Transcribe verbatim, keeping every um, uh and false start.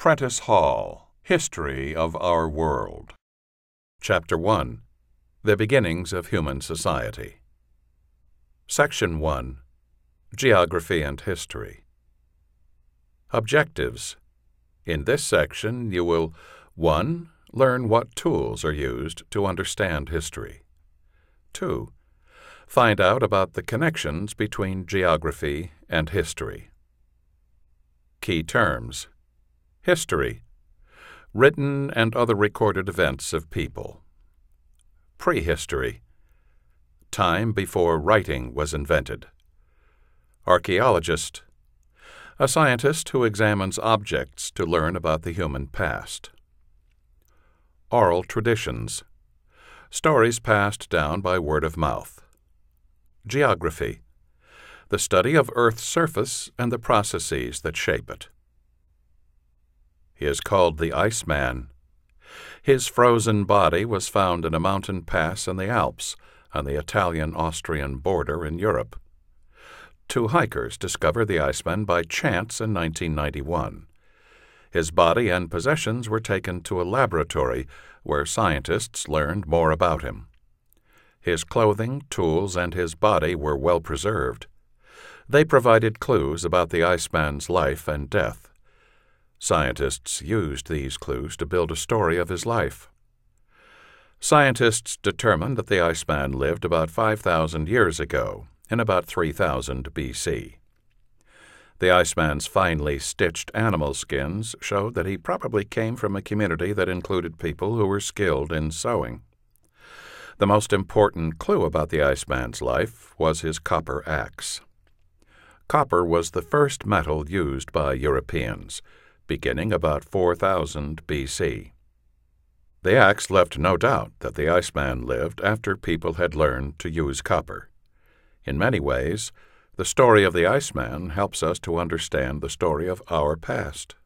Prentice Hall, History of Our World. Chapter one. The Beginnings of Human Society. Section one. Geography and History. Objectives. In this section you will one. Learn what tools are used to understand history. two. Find out about the connections between geography and history. Key terms. History. Written and other recorded events of people. Prehistory. Time before writing was invented. Archaeologist. A scientist who examines objects to learn about the human past. Oral traditions. Stories passed down by word of mouth. Geography. The study of Earth's surface and the processes that shape it. He is called the Iceman. His frozen body was found in a mountain pass in the Alps on the Italian-Austrian border in Europe. Two hikers discovered the Iceman by chance in nineteen ninety-one. His body and possessions were taken to a laboratory where scientists learned more about him. His clothing, tools, and his body were well preserved. They provided clues about the Iceman's life and death. Scientists used these clues to build a story of his life. Scientists determined that the Iceman lived about five thousand years ago, in about three thousand B C. The Iceman's finely stitched animal skins showed that he probably came from a community that included people who were skilled in sewing. The most important clue about the Iceman's life was his copper axe. Copper was the first metal used by Europeans, beginning about four thousand B C. The axe left no doubt that the Iceman lived after people had learned to use copper. In many ways, the story of the Iceman helps us to understand the story of our past.